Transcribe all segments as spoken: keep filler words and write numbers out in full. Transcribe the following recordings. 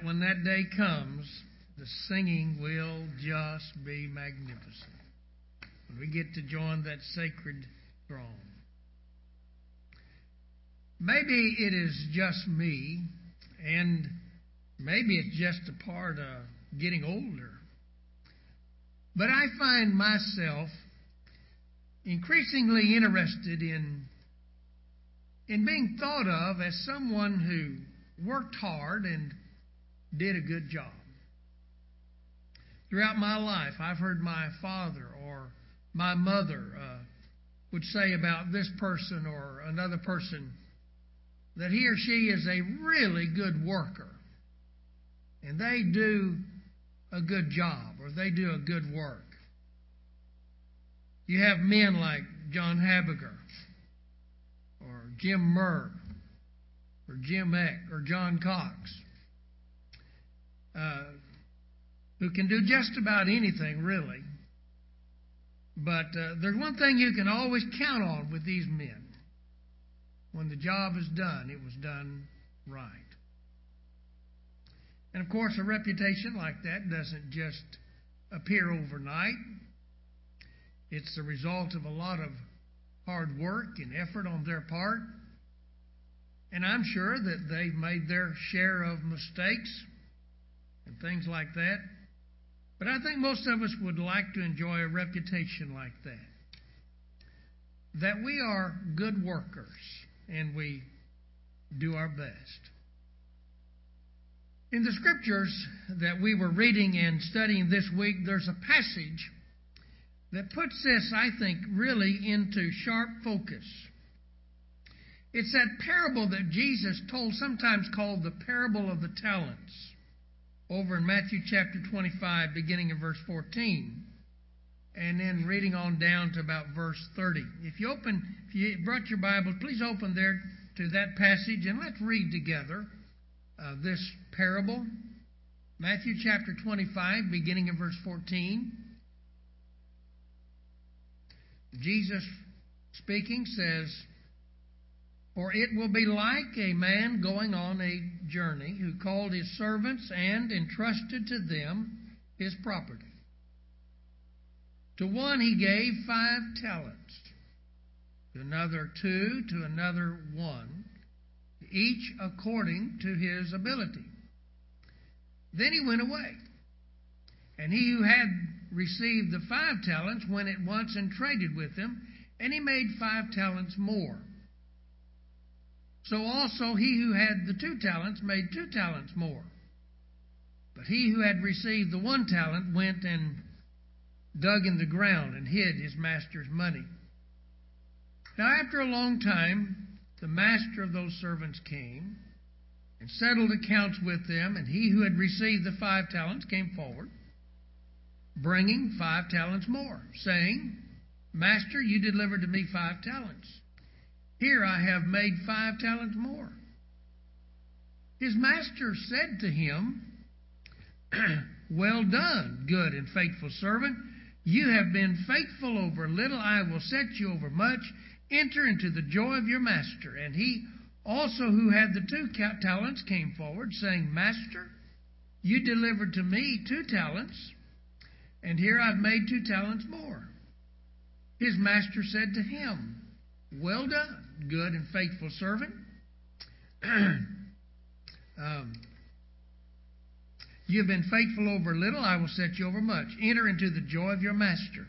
when that day comes, the singing will just be magnificent. When we get to join that sacred throne. Maybe it is just me, and maybe it's just a part of getting older. But I find myself increasingly interested in, in being thought of as someone who worked hard and did a good job. Throughout my life, I've heard my father or my mother uh, would say about this person or another person that he or she is a really good worker and they do a good job or they do a good work. You have men like John Habiger or Jim Murr or Jim Eck or John Cox uh, who can do just about anything, really. But uh, there's one thing you can always count on with these men. When the job is done, it was done right. And of course, a reputation like that doesn't just appear overnight. It's the result of a lot of hard work and effort on their part. And I'm sure that they've made their share of mistakes and things like that. But I think most of us would like to enjoy a reputation like that. That we are good workers and we do our best. In the scriptures that we were reading and studying this week, there's a passage that puts this, I think, really into sharp focus. It's that parable that Jesus told, sometimes called the parable of the talents, over in Matthew chapter twenty-five, beginning in verse fourteen, and then reading on down to about verse thirty. If you open, if you brought your Bible, please open there to that passage, and let's read together uh, this parable. Matthew chapter twenty-five, beginning in verse fourteen. Jesus speaking says, "For it will be like a man going on a journey who called his servants and entrusted to them his property. To one he gave five talents, to another two, to another one, each according to his ability. Then he went away. And he who had received the five talents went at once and traded with them, and he made five talents more. So also he who had the two talents made two talents more. But he who had received the one talent went and dug in the ground and hid his master's money. Now after a long time, the master of those servants came and settled accounts with them, and he who had received the five talents came forward, bringing five talents more, saying, Master, you delivered to me five talents. Here I have made five talents more. His master said to him, Well done, good and faithful servant. You have been faithful over little. I will set you over much. Enter into the joy of your master. And he also who had the two talents came forward, saying, Master, you delivered to me two talents, and here I've made two talents more. His master said to him, Well done, good and faithful servant. um, you have been faithful over little, I will set you over much. Enter into the joy of your master.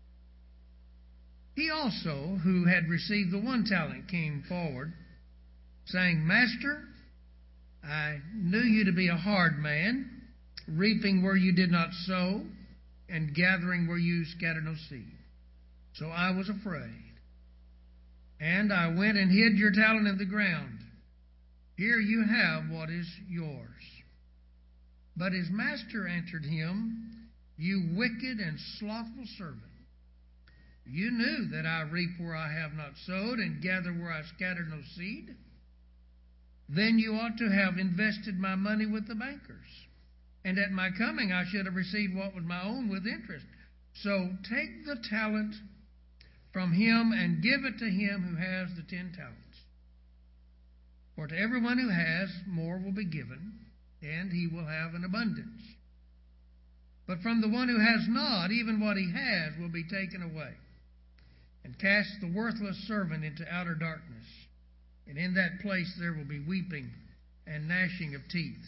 He also, who had received the one talent, came forward, saying, Master, I knew you to be a hard man, reaping where you did not sow, and gathering where you scattered no seed. So I was afraid. And I went and hid your talent in the ground. Here you have what is yours. But his master answered him, You wicked and slothful servant. You knew that I reap where I have not sowed, and gather where I scattered no seed. Then you ought to have invested my money with the bankers. And at my coming I should have received what was my own with interest. So take the talent from him and give it to him who has the ten talents. For to everyone who has, more will be given, and he will have an abundance. But from the one who has not, even what he has will be taken away. And cast the worthless servant into outer darkness. And in that place there will be weeping and gnashing of teeth.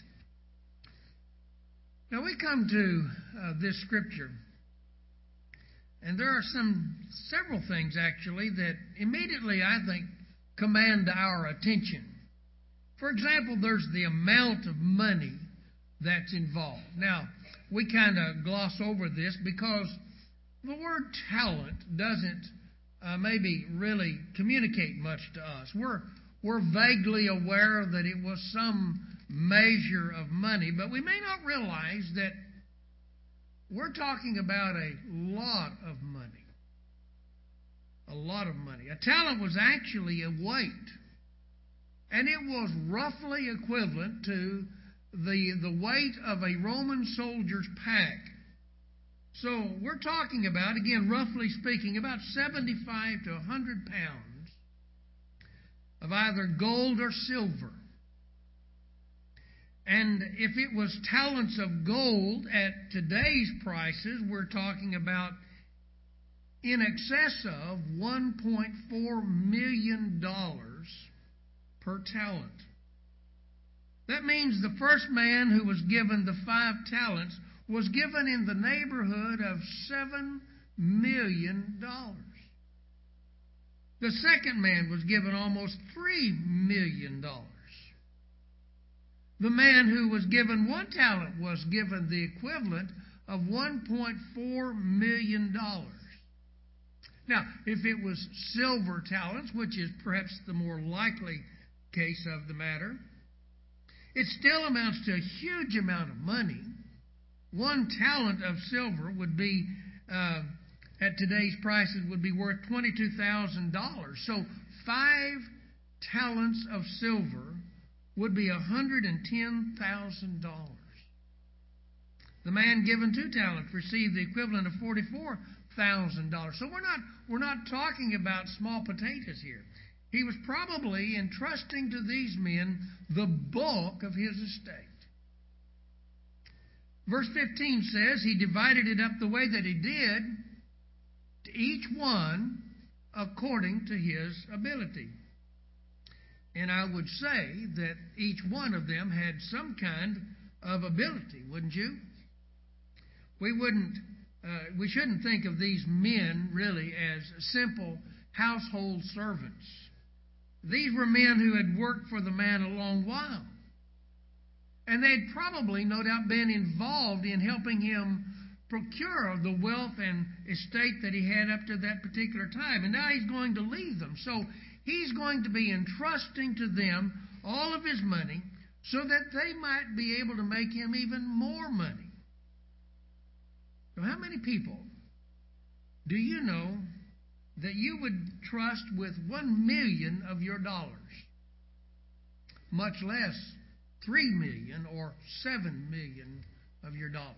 Now we come to uh, this scripture, and there are some several things actually that immediately I think command our attention. For example, there's the amount of money that's involved. Now, we kind of gloss over this because the word talent doesn't uh, maybe really communicate much to us. We're, we're vaguely aware that it was some measure of money, but we may not realize that we're talking about a lot of money. A lot of money. A talent was actually a weight. And it was roughly equivalent to the, the weight of a Roman soldier's pack. So we're talking about, again, roughly speaking, about seventy-five to one hundred pounds of either gold or silver. And if it was talents of gold at today's prices, we're talking about in excess of one point four million dollars per talent. That means the first man who was given the five talents was given in the neighborhood of seven million dollars. The second man was given almost three million dollars. The man who was given one talent was given the equivalent of one point four million dollars. Now, if it was silver talents, which is perhaps the more likely case of the matter, it still amounts to a huge amount of money. One talent of silver would be, uh, at today's prices, would be worth twenty-two thousand dollars. So five talents of silver would be one hundred ten thousand dollars. The man given two talents received the equivalent of forty-four thousand dollars. So we're not we're not talking about small potatoes here. He was probably entrusting to these men the bulk of his estate. Verse fifteen says he divided it up the way that he did, to each one according to his ability. And I would say that each one of them had some kind of ability, wouldn't you? We wouldn't, uh, we shouldn't think of these men really as simple household servants. These were men who had worked for the man a long while. And they'd probably, no doubt, been involved in helping him procure the wealth and estate that he had up to that particular time. And now he's going to leave them. So he's going to be entrusting to them all of his money so that they might be able to make him even more money. So how many people do you know that you would trust with one million of your dollars? Much less three million or seven million of your dollars.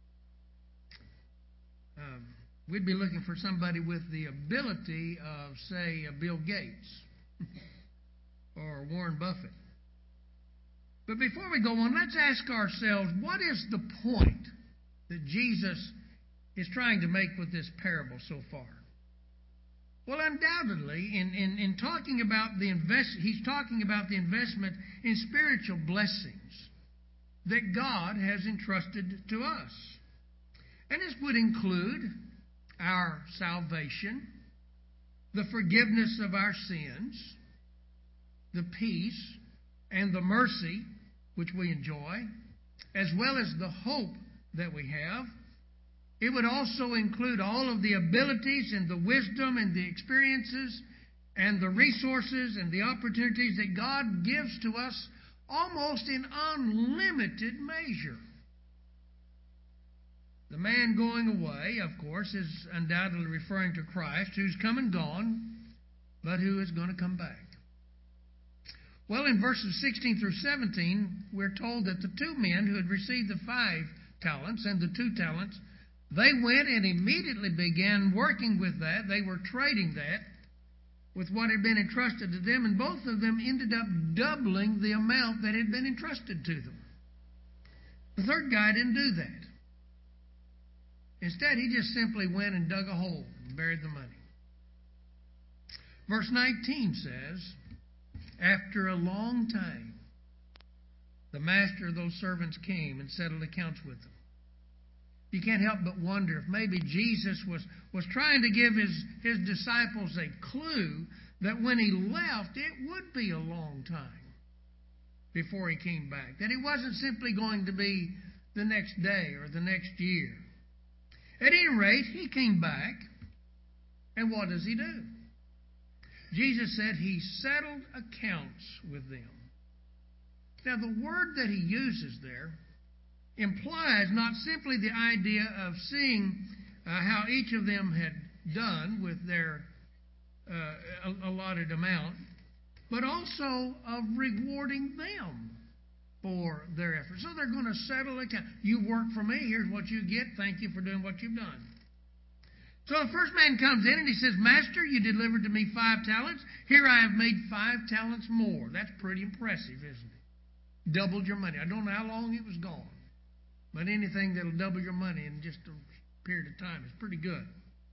Um, we'd be looking for somebody with the ability of, say, Bill Gates or Warren Buffett. But before we go on, let's ask ourselves, what is the point that Jesus is trying to make with this parable so far? Well, undoubtedly, in, in, in talking about the invest, he's talking about the investment in spiritual blessings that God has entrusted to us. And this would include our salvation, the forgiveness of our sins, the peace and the mercy which we enjoy, as well as the hope that we have. It would also include all of the abilities and the wisdom and the experiences and the resources and the opportunities that God gives to us almost in unlimited measure. The man going away, of course, is undoubtedly referring to Christ, who's come and gone, but who is going to come back. Well, in verses sixteen through seventeen, we're told that the two men who had received the five talents and the two talents, they went and immediately began working with that. They were trading that with what had been entrusted to them, and both of them ended up doubling the amount that had been entrusted to them. The third guy didn't do that. Instead, he just simply went and dug a hole and buried the money. Verse nineteen says, after a long time, the master of those servants came and settled accounts with them. You can't help but wonder if maybe Jesus was, was trying to give his, his disciples a clue that when he left, it would be a long time before he came back. That it wasn't simply going to be the next day or the next year. At any rate, he came back, and what does he do? Jesus said he settled accounts with them. Now, the word that he uses there implies not simply the idea of seeing uh, how each of them had done with their uh, allotted amount, but also of rewarding them for their efforts. So they're going to settle account. You work for me. Here's what you get. Thank you for doing what you've done. So the first man comes in and he says, Master, you delivered to me five talents. Here I have made five talents more. That's pretty impressive, isn't it? Doubled your money. I don't know how long it was gone. But anything that'll double your money in just a period of time is pretty good.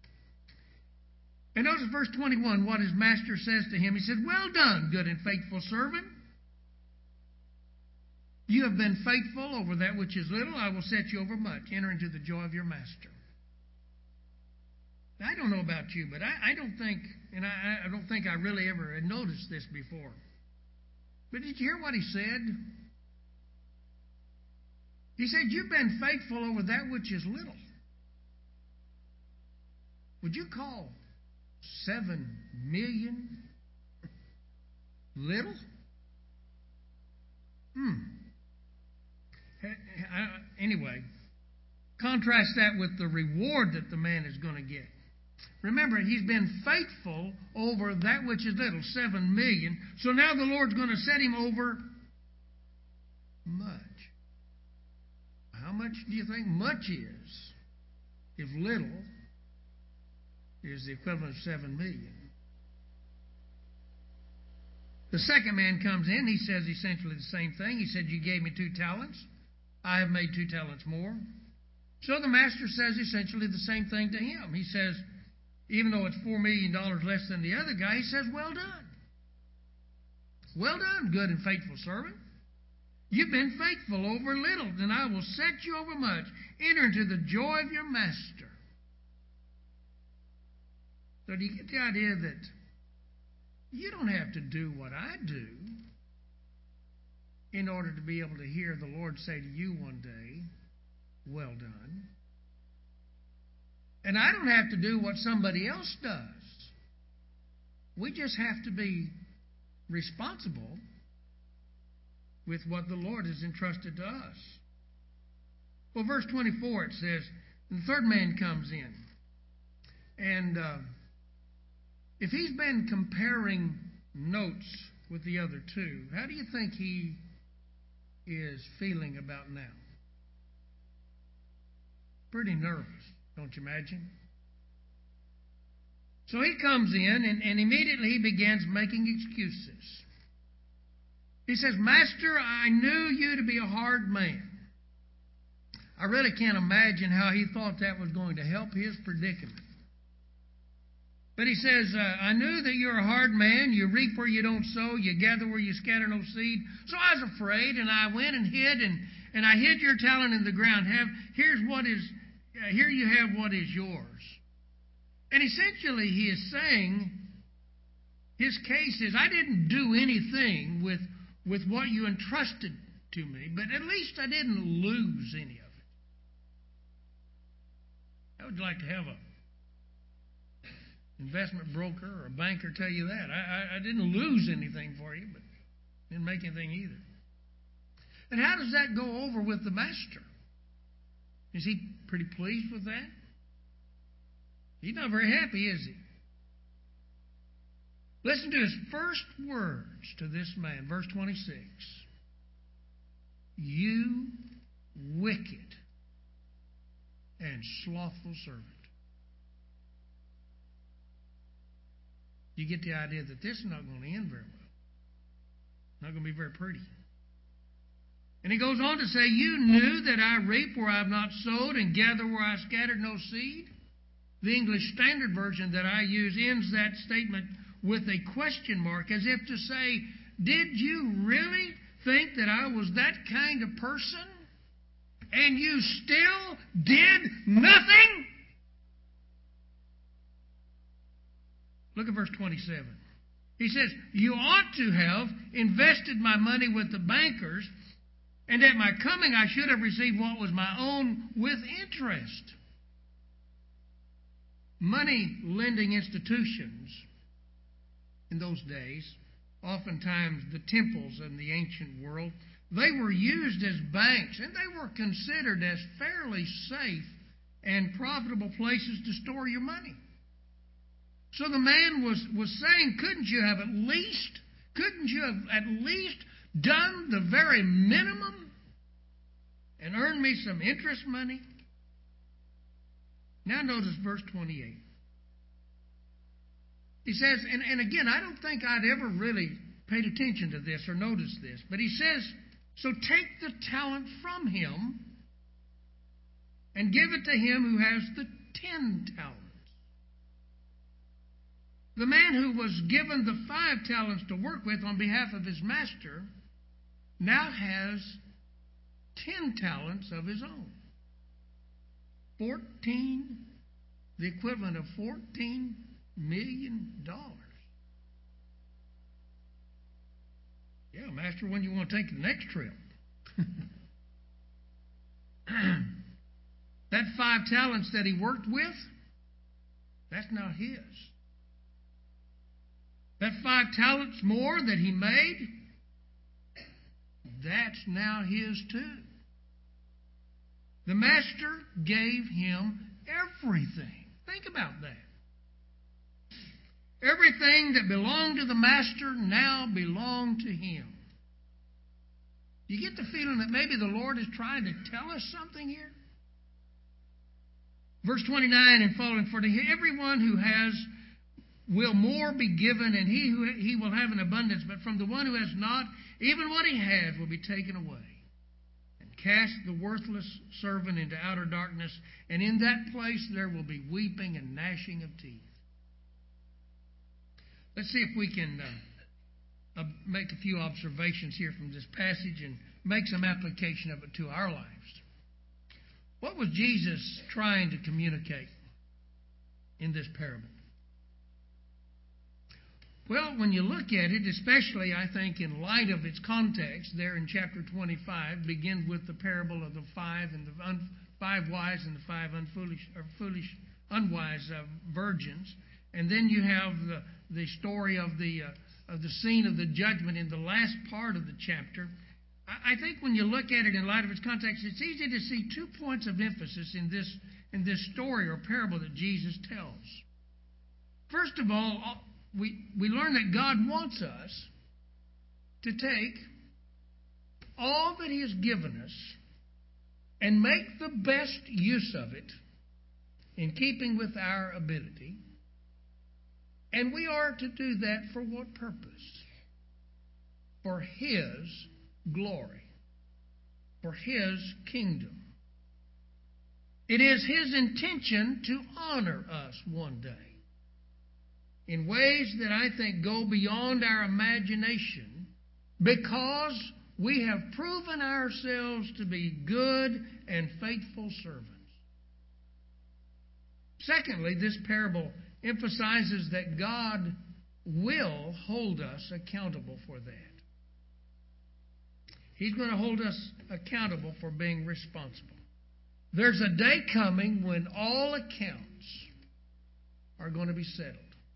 And notice verse twenty-one, what his master says to him. He said, well done, good and faithful servant. You have been faithful over that which is little. I will set you over much. Enter into the joy of your master. I don't know about you, but I, I don't think, and I, I don't think I really ever had noticed this before. But did you hear what he said? He said, you've been faithful over that which is little. Would you call seven million little? Hmm. Anyway, contrast that with the reward that the man is going to get. Remember, he's been faithful over that which is little, seven million. So now the Lord's going to set him over much. How much do you think much is if little is the equivalent of seven million? The second man comes in. He says essentially the same thing. He said, you gave me two talents. I have made two talents more. So the master says essentially the same thing to him. He says, even though it's four million dollars less than the other guy, he says, well done. Well done, good and faithful servant. You've been faithful over little, and I will set you over much. Enter into the joy of your master. So do you get the idea that you don't have to do what I do in order to be able to hear the Lord say to you one day, well done. And I don't have to do what somebody else does. We just have to be responsible with what the Lord has entrusted to us. Well, verse twenty-four, it says, the third man comes in. And uh, if he's been comparing notes with the other two, how do you think he is feeling about now? Pretty nervous, don't you imagine? So he comes in, and, and immediately he begins making excuses. He says, Master, I knew you to be a hard man. I really can't imagine how he thought that was going to help his predicament. But he says, uh, I knew that you're a hard man. You reap where you don't sow. You gather where you scatter no seed. So I was afraid, and I went and hid, and, and I hid your talent in the ground. Have here's what is, uh, here you have what is yours. And essentially he is saying, his case is, I didn't do anything with, with what you entrusted to me, but at least I didn't lose any of it. I would like to have a investment broker or a banker tell you that. I, I, I didn't lose anything for you, but didn't make anything either. And how does that go over with the master? Is he pretty pleased with that? He's not very happy, is he? Listen to his first words to this man, verse twenty-six. You wicked and slothful servant. You get the idea that this is not going to end very well. Not going to be very pretty. And he goes on to say, you knew that I reap where I have not sowed and gather where I scattered no seed. The English Standard Version that I use ends that statement with a question mark, as if to say, did you really think that I was that kind of person? And you still did nothing? Look at verse twenty-seven. He says, you ought to have invested my money with the bankers, and at my coming I should have received what was my own with interest. Money lending institutions in those days, oftentimes the temples in the ancient world, they were used as banks, and they were considered as fairly safe and profitable places to store your money. So the man was, was saying, couldn't you have at least, couldn't you have at least done the very minimum and earned me some interest money? Now notice verse twenty-eight. He says, and, and again, I don't think I'd ever really paid attention to this or noticed this, but he says, so take the talent from him and give it to him who has the ten talents. The man who was given the five talents to work with on behalf of his master now has ten talents of his own. Fourteen, the equivalent of fourteen million dollars. Yeah, master, when you want to take the next trip? That five talents that he worked with, that's now his. That five talents more that he made, that's now his too. The master gave him everything. Think about that. Everything that belonged to the master now belonged to him. You get the feeling that maybe the Lord is trying to tell us something here? Verse twenty-nine and following, for to everyone who has will more be given, and he who he will have an abundance. But from the one who has not, even what he has will be taken away. And cast the worthless servant into outer darkness, and in that place there will be weeping and gnashing of teeth. Let's see if we can uh, uh, make a few observations here from this passage and make some application of it to our lives. What was Jesus trying to communicate in this parable? Well, when you look at it, especially, I think, in light of its context, there in chapter twenty-five, begins with the parable of the five and the un, five wise and the five unfoolish or foolish, unwise uh, virgins, and then you have the the story of the uh, of the scene of the judgment in the last part of the chapter. I, I think when you look at it in light of its context, it's easy to see two points of emphasis in this in this story or parable that Jesus tells. First of all, We, we learn that God wants us to take all that He has given us and make the best use of it in keeping with our ability. And we are to do that for what purpose? For His glory. For His kingdom. It is His intention to honor us one day in ways that I think go beyond our imagination, because we have proven ourselves to be good and faithful servants. Secondly, this parable emphasizes that God will hold us accountable for that. He's going to hold us accountable for being responsible. There's a day coming when all accounts are going to be settled.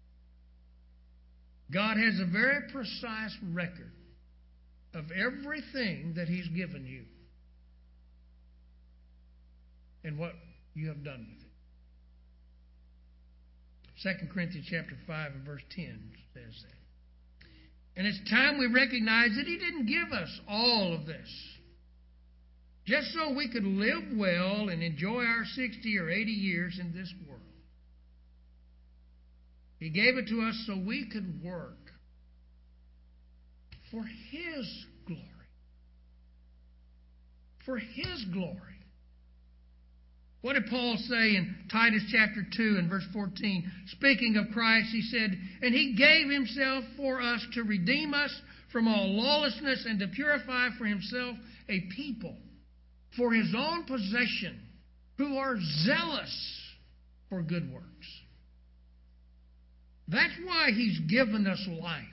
God has a very precise record of everything that He's given you and what you have done with it. Second Corinthians chapter five and verse ten says that. And it's time we recognize that He didn't give us all of this just so we could live well and enjoy our sixty or eighty years in this world. He gave it to us so we could work for His glory. for His glory. What did Paul say in Titus chapter two and verse fourteen? Speaking of Christ, he said, "And He gave Himself for us to redeem us from all lawlessness and to purify for Himself a people for His own possession who are zealous for good works." That's why He's given us life.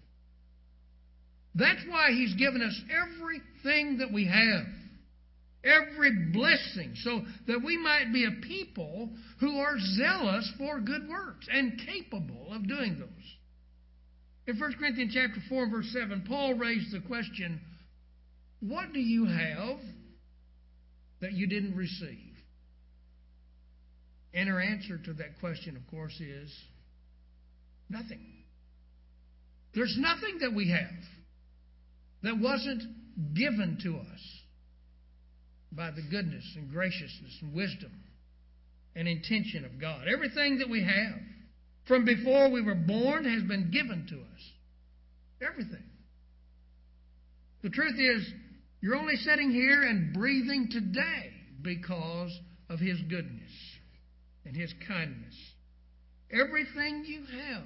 That's why He's given us everything that we have. Every blessing, so that we might be a people who are zealous for good works and capable of doing those. In First Corinthians chapter four, verse seven, Paul raised the question, what do you have that you didn't receive? And her answer to that question, of course, is nothing. There's nothing that we have that wasn't given to us by the goodness and graciousness and wisdom and intention of God. Everything that we have from before we were born has been given to us. Everything. The truth is, you're only sitting here and breathing today because of His goodness and His kindness. Everything you have,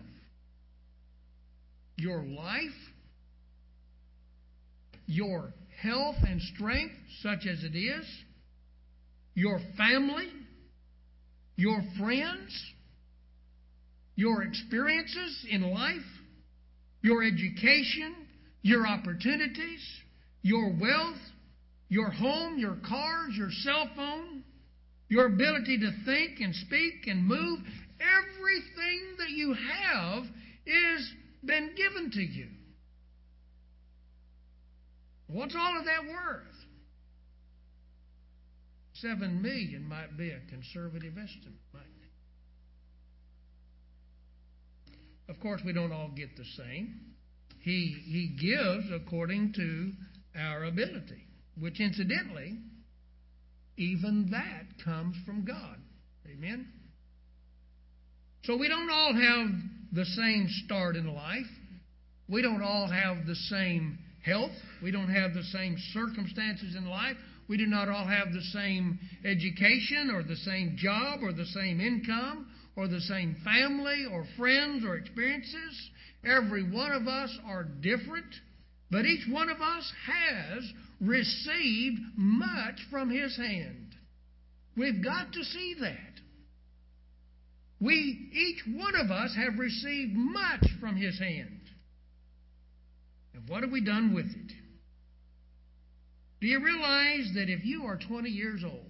your life, your health and strength, such as it is, your family, your friends, your experiences in life, your education, your opportunities, your wealth, your home, your cars, your cell phone, your ability to think and speak and move, everything that you have is been given to you. What's all of that worth? Seven million might be a conservative estimate, mightn't it? Of course, we don't all get the same. He, he gives according to our ability, which incidentally, even that comes from God. Amen? So we don't all have the same start in life. We don't all have the same health. We don't have the same circumstances in life. We do not all have the same education or the same job or the same income or the same family or friends or experiences. Every one of us are different, but each one of us has received much from His hand. We've got to see that. We, each one of us, have received much from His hand. And what have we done with it? Do you realize that if you are twenty years old,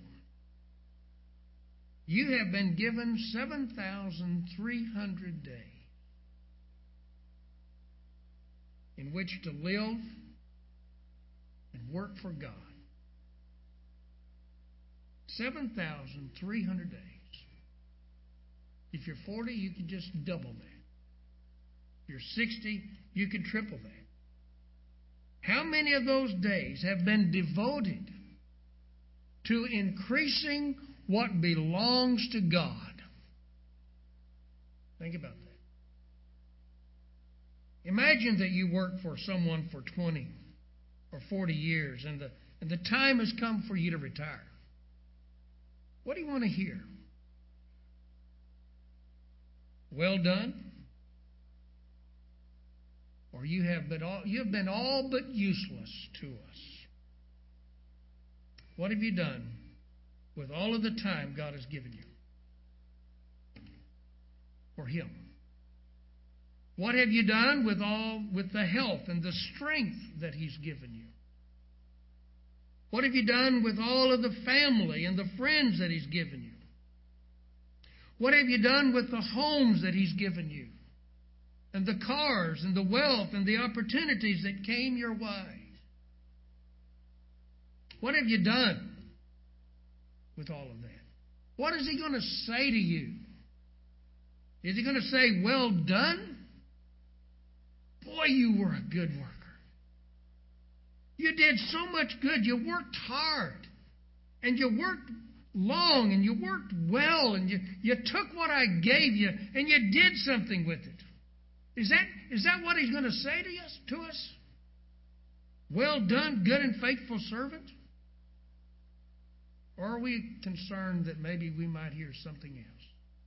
you have been given seven thousand three hundred days in which to live and work for God? seven thousand three hundred days. If you're forty, you can just double that. If you're sixty, you can triple that. How many of those days have been devoted to increasing what belongs to God? Think about that. Imagine that you work for someone for twenty or forty years and the, and the time has come for you to retire. What do you want to hear? Well done? Or you have been all, you have been all but useless to us. What have you done with all of the time God has given you for Him? What have you done with all with the health and the strength that He's given you? What have you done with all of the family and the friends that He's given you? What have you done with the homes that He's given you? And the cars and the wealth and the opportunities that came your way? What have you done with all of that? What is He going to say to you? Is He going to say, well done? Boy, you were a good worker. You did so much good. You worked hard. And you worked long. And you worked well. And you, you took what I gave you and you did something with it. Is that, is that what He's going to say to us, to us? Well done, good and faithful servant? Or are we concerned that maybe we might hear something else?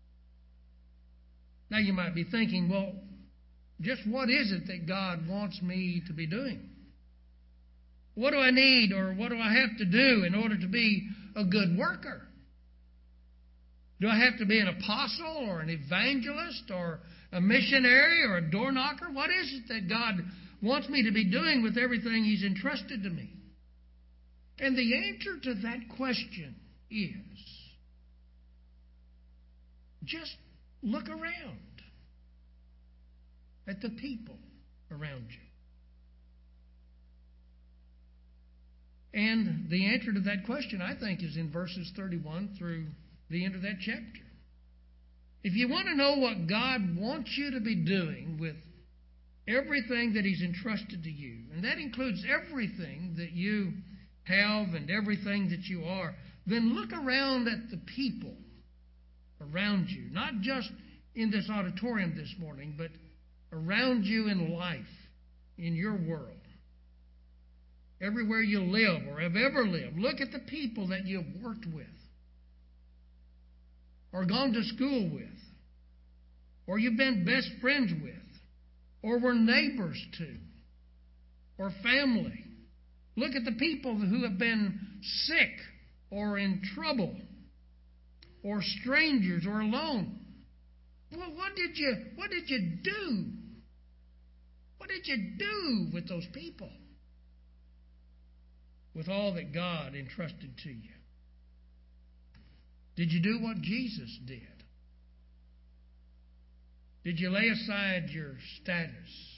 Now you might be thinking, well, just what is it that God wants me to be doing? What do I need or what do I have to do in order to be a good worker? Do I have to be an apostle or an evangelist or a missionary or a door knocker? What is it that God wants me to be doing with everything He's entrusted to me? And the answer to that question is just look around at the people around you. And the answer to that question, I think, is in verses thirty-one through the end of that chapter. If you want to know what God wants you to be doing with everything that He's entrusted to you, and that includes everything that you have and everything that you are, then look around at the people around you, not just in this auditorium this morning, but around you in life, in your world. Everywhere you live or have ever lived, look at the people that you've worked with, or gone to school with, or you've been best friends with, or were neighbors to, or family. Look at the people who have been sick or in trouble, or strangers or alone. Well, what did you what did you do? What did you do with those people? With all that God entrusted to you? Did you do what Jesus did? Did you lay aside your status?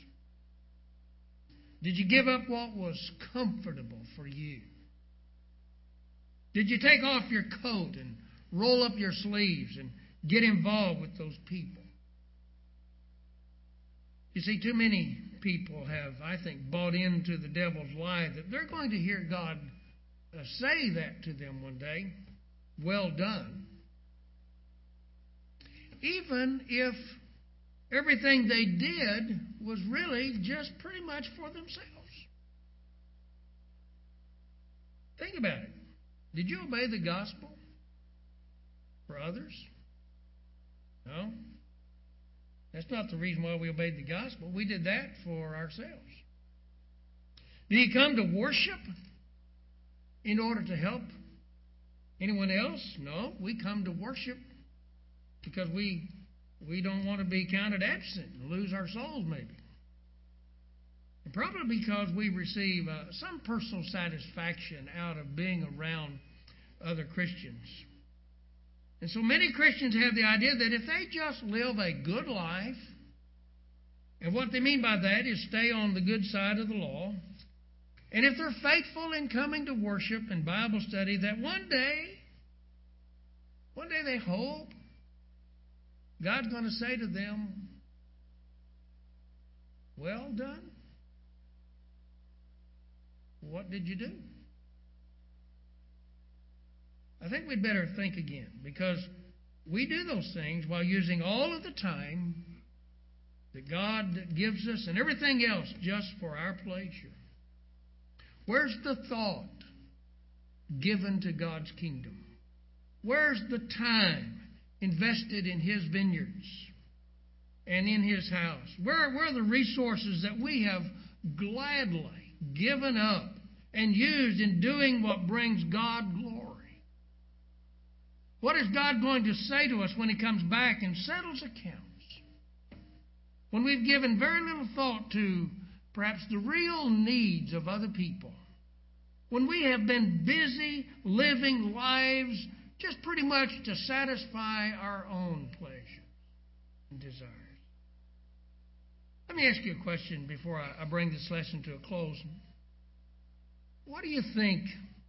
Did you give up what was comfortable for you? Did you take off your coat and roll up your sleeves and get involved with those people? You see, too many people have, I think, bought into the devil's lie that they're going to hear God uh, say that to them one day. Well done. Even if everything they did was really just pretty much for themselves. Think about it. Did you obey the gospel for others? No. That's not the reason why we obeyed the gospel. We did that for ourselves. Do you come to worship in order to help anyone else? No. We come to worship because we we don't want to be counted absent and lose our souls, maybe. And probably because we receive uh, some personal satisfaction out of being around other Christians. And so many Christians have the idea that if they just live a good life, and what they mean by that is stay on the good side of the law, and if they're faithful in coming to worship and Bible study, that one day, one day they hope God's going to say to them, well done. What did you do? I think we'd better think again, because we do those things while using all of the time that God gives us and everything else just for our pleasure. Where's the thought given to God's kingdom? Where's the time invested in His vineyards and in His house? Where, where are the resources that we have gladly given up and used in doing what brings God glory? What is God going to say to us when He comes back and settles accounts? When we've given very little thought to perhaps the real needs of other people. When we have been busy living lives just pretty much to satisfy our own pleasure and desires. Let me ask you a question before I bring this lesson to a close. What do you think...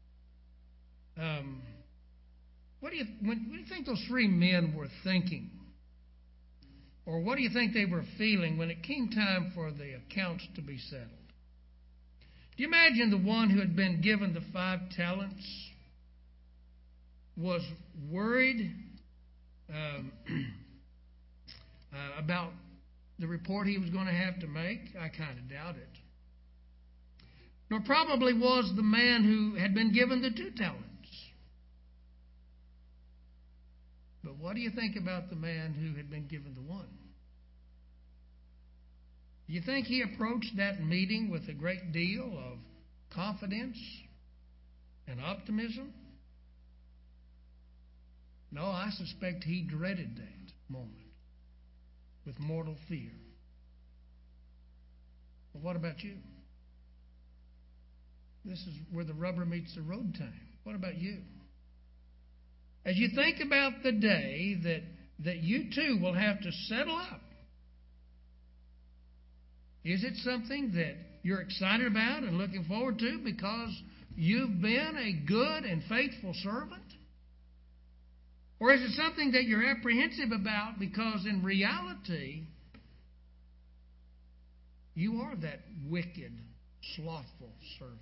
Um, What do you when, what do you think those three men were thinking? Or what do you think they were feeling when it came time for the accounts to be settled? Do you imagine the one who had been given the five talents was worried um, uh, about the report he was going to have to make? I kind of doubt it. Nor probably was the man who had been given the two talents. But what do you think about the man who had been given the one? Do you think he approached that meeting with a great deal of confidence and optimism? No, I suspect he dreaded that moment with mortal fear. But what about you? This is where the rubber meets the road time. What about you? As you think about the day that, that you too will have to settle up, is it something that you're excited about and looking forward to because you've been a good and faithful servant? Or is it something that you're apprehensive about because in reality, you are that wicked, slothful servant?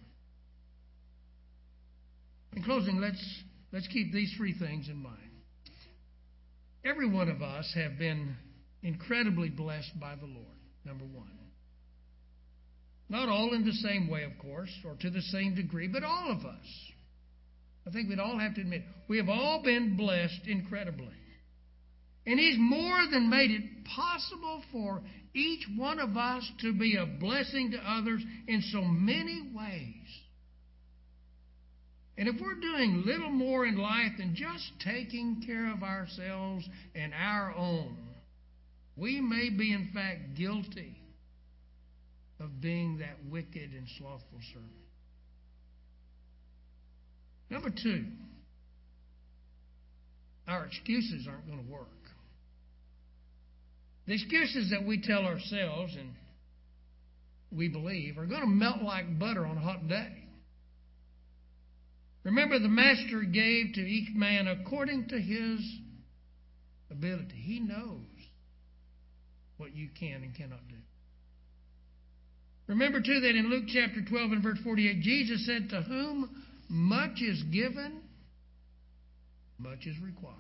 In closing, let's, let's keep these three things in mind. Every one of us have been incredibly blessed by the Lord, number one. Not all in the same way, of course, or to the same degree, but all of us. I think we'd all have to admit, we have all been blessed incredibly. And He's more than made it possible for each one of us to be a blessing to others in so many ways. And if we're doing little more in life than just taking care of ourselves and our own, we may be in fact guilty of being that wicked and slothful servant. Number two, our excuses aren't going to work. The excuses that we tell ourselves and we believe are going to melt like butter on a hot day. Remember, the Master gave to each man according to his ability. He knows what you can and cannot do. Remember, too, that in Luke chapter twelve and verse forty-eight, Jesus said, "To whom much is given, much is required."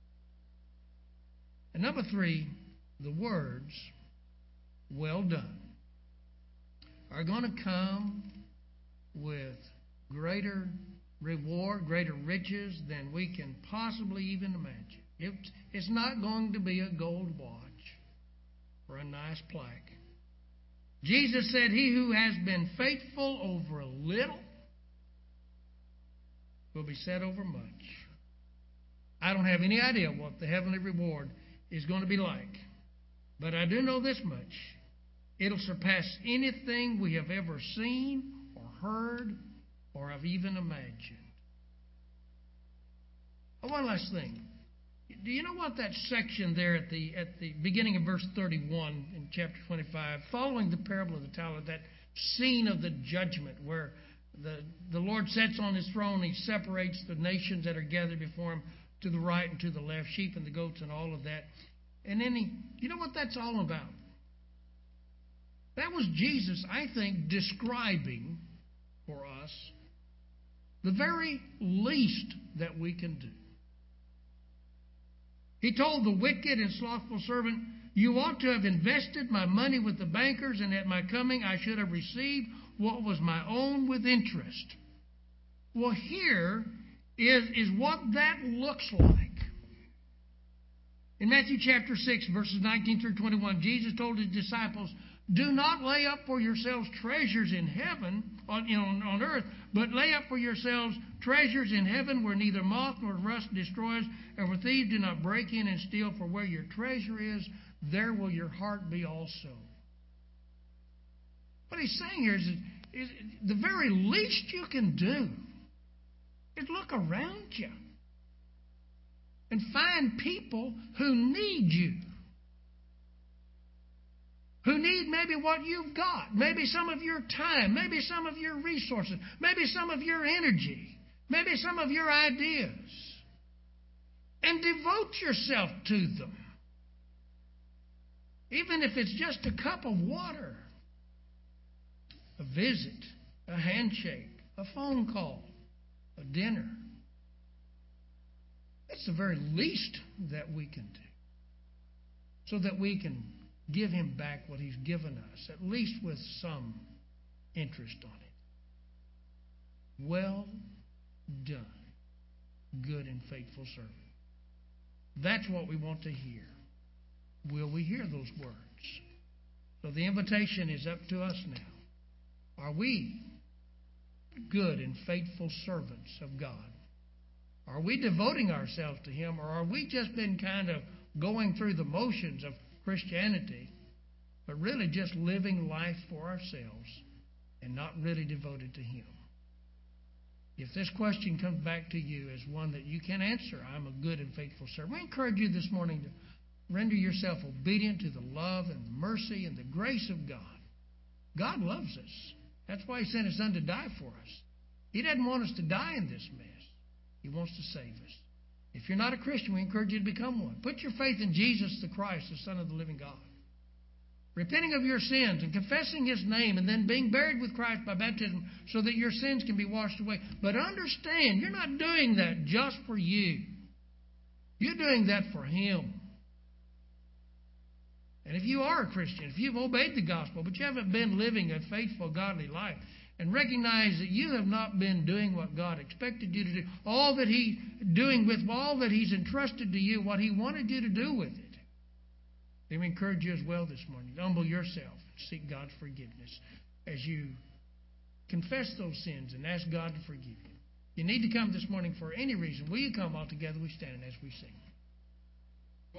And number three, the words, "well done," are going to come with greater reward, greater riches than we can possibly even imagine. It, it's not going to be a gold watch or a nice plaque. Jesus said, "He who has been faithful over a little will be set over much." I don't have any idea what the heavenly reward is going to be like. But I do know this much. It'll surpass anything we have ever seen or heard or have even imagined. Oh, one last thing. Do you know what that section there at the at the beginning of verse thirty-one in chapter twenty-five, following the parable of the talent, that scene of the judgment where the, the Lord sits on His throne, He separates the nations that are gathered before Him to the right and to the left, sheep and the goats and all of that. And then He, you know what that's all about? That was Jesus, I think, describing for us the very least that we can do. He told the wicked and slothful servant, "You ought to have invested my money with the bankers, and at my coming I should have received what was my own with interest." Well, here is, is what that looks like. In Matthew chapter six, verses nineteen through twenty-one, Jesus told His disciples, "Do not lay up for yourselves treasures in heaven, on, you know, on earth, but lay up for yourselves treasures in heaven where neither moth nor rust destroys, and where thieves do not break in and steal. For where your treasure is, there will your heart be also." What He's saying here is, is the very least you can do is look around you and find people who need you. Who need maybe what you've got, maybe some of your time, maybe some of your resources, maybe some of your energy, maybe some of your ideas. And devote yourself to them. Even if it's just a cup of water, a visit, a handshake, a phone call, a dinner. That's the very least that we can do, so that we can give Him back what He's given us, at least with some interest on it. Well done, good and faithful servant. That's what we want to hear. Will we hear those words? So the invitation is up to us now. Are we good and faithful servants of God? Are we devoting ourselves to Him, or are we just been kind of going through the motions of Christianity, but really just living life for ourselves and not really devoted to Him? If this question comes back to you as one that you can answer, I'm a good and faithful servant, we encourage you this morning to render yourself obedient to the love and the mercy and the grace of God. God loves us. That's why He sent His Son to die for us. He doesn't want us to die in this mess. He wants to save us. If you're not a Christian, we encourage you to become one. Put your faith in Jesus the Christ, the Son of the living God. Repenting of your sins and confessing His name and then being buried with Christ by baptism so that your sins can be washed away. But understand, you're not doing that just for you. You're doing that for Him. And if you are a Christian, if you've obeyed the gospel, but you haven't been living a faithful, godly life, and recognize that you have not been doing what God expected you to do, all that He's doing with all that He's entrusted to you, what He wanted you to do with it, then we encourage you as well this morning to humble yourself and seek God's forgiveness as you confess those sins and ask God to forgive you. You need to come this morning for any reason. Will you come all together? We stand as we sing.